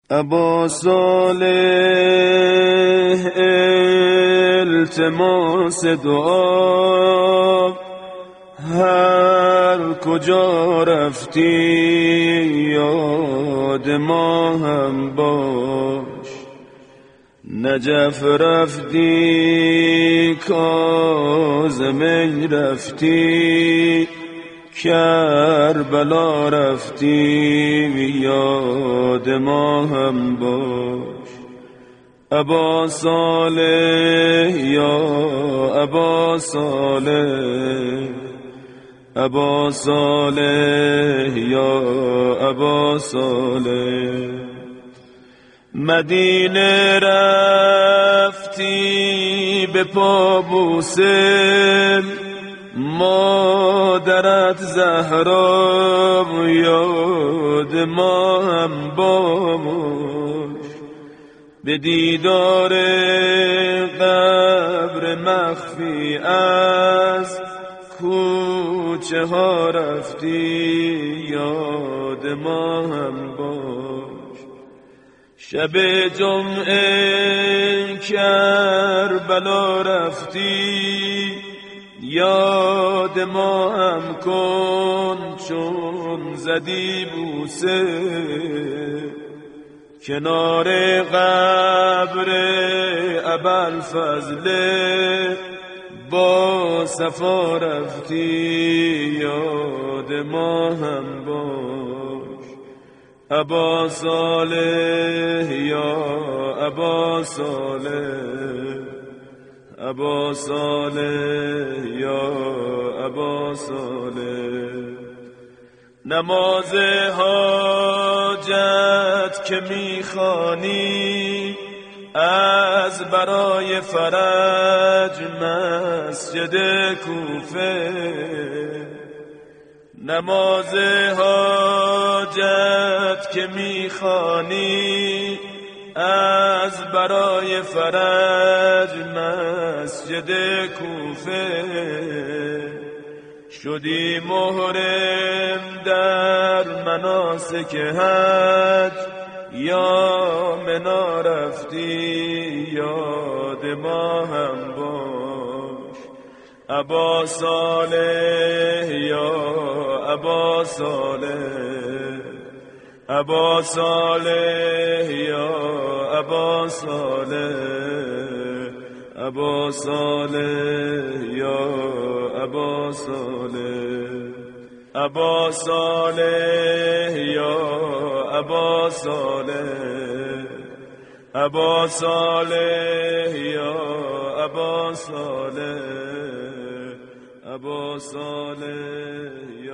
ابا صالح التماس دعا، هر کجا رفتی یاد ما هم باش. نجف رفتی کاظمی رفتی، کربلا رفتی یاد ما هم باش. ابا صالح یا ابا صالح، ابا صالح یا ابا صالح. مدینه رفتی به پا بوسه، مادرت زهرا یاد ما هم باش. به دیدار قبر مخفی از کوچه ها رفتی یاد ما هم باش. شب جمعه کربلا رفتی یاد ما هم کن چون زدی بوسه. کنار قبر ابوالفضل با صفا رفتی یاد ما هم باش. ابا صالح یا ابا صالح، ابا صالح یا ابا صالح. نماز حاجت که میخوانی از برای فرج مسجد کوفه. نماز حاجت که میخوانی از برای فرج مسجد کوفه. شدی محرم در مناسک حج، یا منا رفتی یاد ما هم باش. ابا صالح یا ابا صالح، ابا صالح یا ابا صالح، ابا صالح یا ابا صالح. ابا صالح یا ابا صالح، ابا صالح یا ابا صالح، ابا صالح.